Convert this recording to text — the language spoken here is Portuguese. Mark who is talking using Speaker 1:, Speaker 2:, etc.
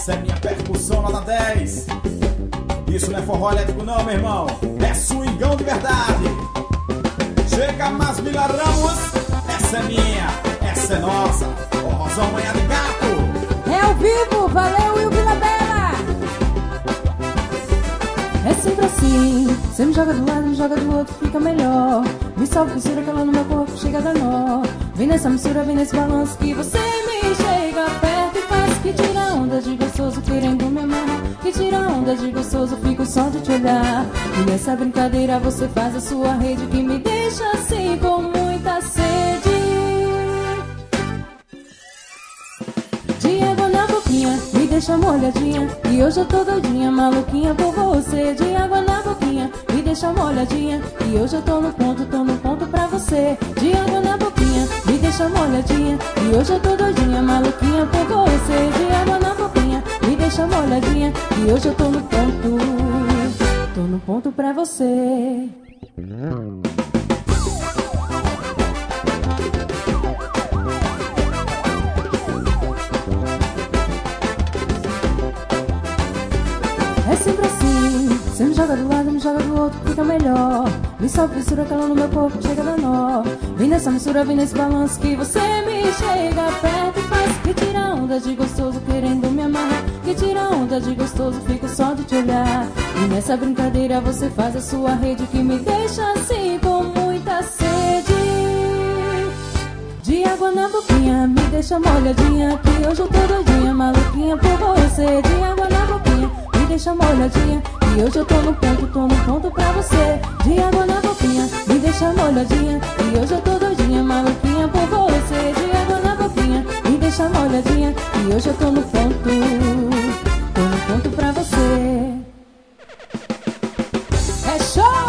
Speaker 1: Essa é minha percussão nota 10. Isso não é forró elétrico não, meu irmão. É swingão de verdade. Chega mais Mila Ramos. Essa é minha, essa é nossa. Forrozão manhã de gato.
Speaker 2: É ao vivo, valeu, Will Vila Bela. É sempre assim, você me joga do lado, me joga do outro, fica melhor. Me salva, mistura, calor no meu corpo, chega a dar nó. Vem nessa mistura, vem nesse balanço que você me chega perto e faz que tira onda de gostoso, querendo me amarrar. Que tira onda de gostoso, fico só de te olhar. E nessa brincadeira você faz a sua rede que me deixa assim com muita sede. De água na boquinha, me deixa molhadinha. E hoje eu tô doidinha, maluquinha por você. De água na boquinha, me deixa molhadinha. E hoje eu tô no ponto pra você. De água na boquinha, me deixa molhadinha. E hoje eu tô doidinha, maluquinha por você. De água na boquinha, me deixa molhadinha. E hoje eu tô no ponto pra você. É sempre assim, você me joga do lado, me joga do outro, fica melhor. Me solta, mistura, calor no meu corpo, chega a dar nó. Vem nessa mistura, vem nesse balanço que você me chega perto e faz que tira onda de gostoso, querendo me amarrar. Que tira onda de gostoso, fico só de te olhar. E nessa brincadeira você faz a sua rede que me deixa assim com muita sede. De água na boquinha, me deixa molhadinha. Que hoje eu tô doidinha, maluquinha por você. De água na boquinha, me deixa molhadinha. E hoje eu tô no ponto pra você. De água na boquinha, me deixa molhadinha. E hoje eu tô doidinha, maluquinha por você. De água na boquinha, me deixa molhadinha. E hoje eu tô no ponto pra você. É show!